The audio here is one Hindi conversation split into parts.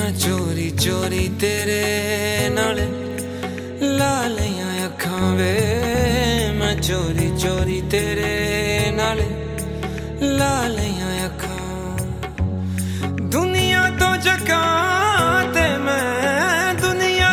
मैं चोरी चोरी तेरे नाल ला लिया अखां वे, मैं चोरी चोरी तेरे नाल ला लिया अखां। दुनिया तो जगां ते मैं दुनिया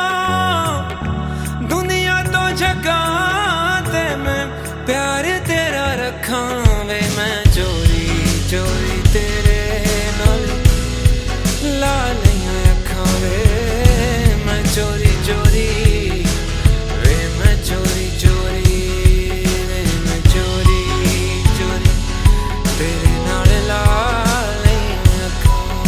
तो जगां ते मैं प्यार तेरा रखां वे, मैं चोरी चोरी तेरे नाल ला लिया अखां वे, मैं चोरी चोरी वे, मैं चोरी चोरी वे, मैं चोरी चोरी तेरे नाल ला लिया अखां।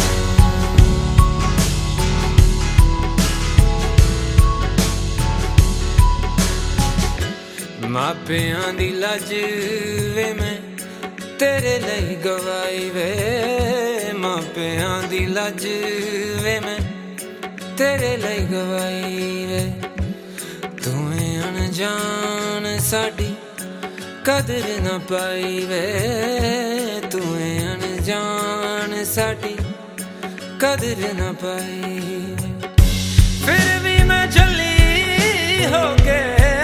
मापियां दी लज वे मैं तेरे लई गवाई वे, मापियां दी लज वे मैं तेरे लई गवाई वे। तू अनजान साडी कदर न पाई वे, तू अनजान साडी कदर न पाई वे। फिर भी मैं चली हो के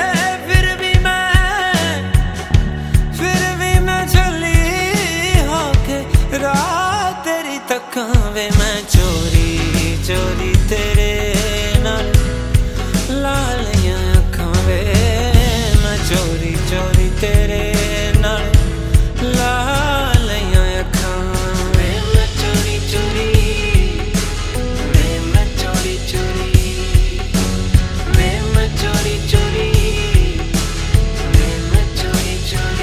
रात तेरी तकां वे, मैं चोरी चोरी तेरे नाल ला लिया अखां वे, मैं चोरी चोरी तेरे नाल ला लिया अखां वे, मैं चोरी चोरी वे, मैं चोरी चोरी वे, मैं चोरी चोरी वे, मैं चोरी चोरी।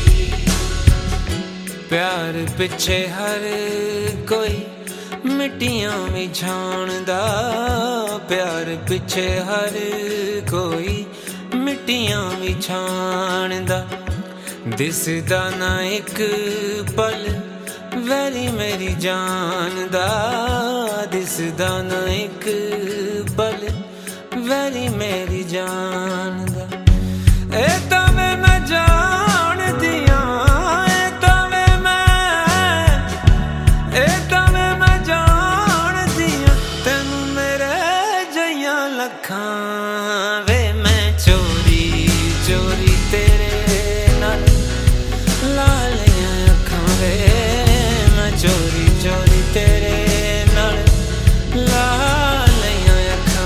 प्यार पिछे हर कोई मिट्टियां भी छाणदा, प्यार पिछे हर कोई मिट्टियां भी छाणदा। दिसदा ना एक पल वैरी मेरी जान दा, दिसदा ना एक पल वैरी मेरी जान दा। ए तवे मैं जान दियां वे, मैं चोरी चोरी तेरे नाल ला लिया अखां वे, मैं चोरी चोरी तेरे नाल ला लिया अखां।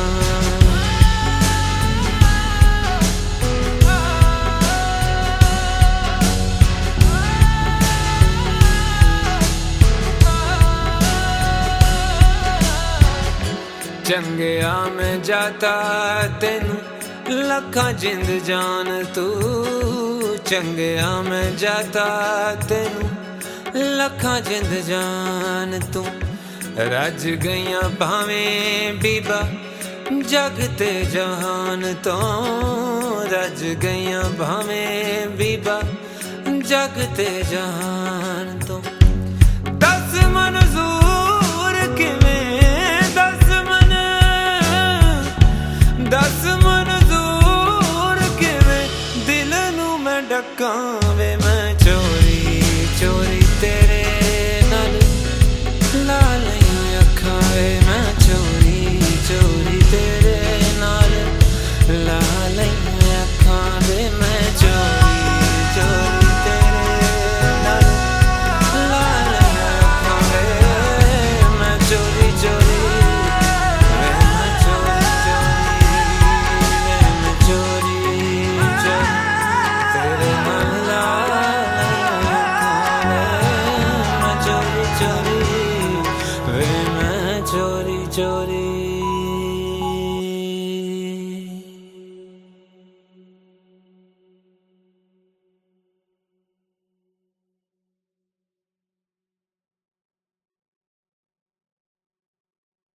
चंगिया मैं जाता तेनू लखा जिंद जान तू, चंगिया मैं जाता तेनू लखा जिंद जान तू। रज गईयां भावें बीबा जग ते जहान तो, रज गईयां भावें बीबा जग ते जहान तो।